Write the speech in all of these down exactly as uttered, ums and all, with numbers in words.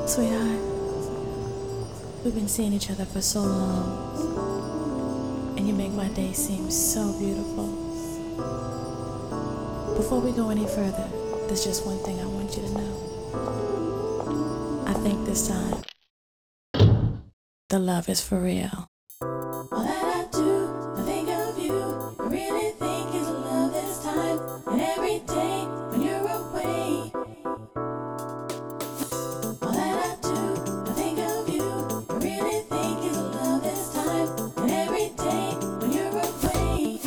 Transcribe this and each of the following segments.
Sweetheart, we've been seeing each other for so long, and you make my day seem so beautiful. Before we go any further, there's just one thing I want you to know. I think this time, the love is for real. All that I do, I think of you. I really think it's love this time, and every day when you're away. All that I do, I think of you. I really think it's love this time, and every day when you're away.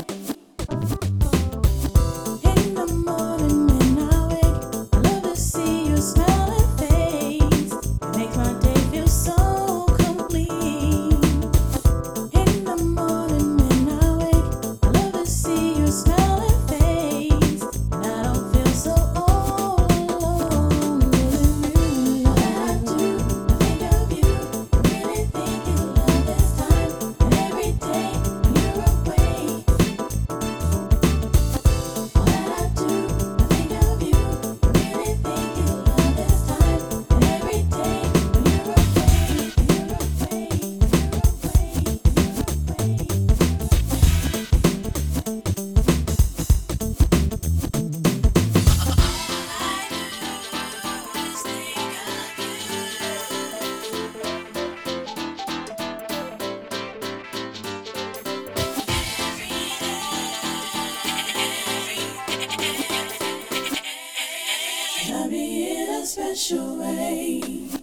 In the morning when I wake, I love to see your smiling face. It makes my day feel so complete. In the morning when I wake, I love to see your smiling face, and I don't feel so all alone with you. All that I do, I think of you. I really think it's love this time, and every day when you're away. All that I do, I think of you. I really think it's love this time, and every day when you're away, when you're away, when you're away, when you're away. Love me in a special way.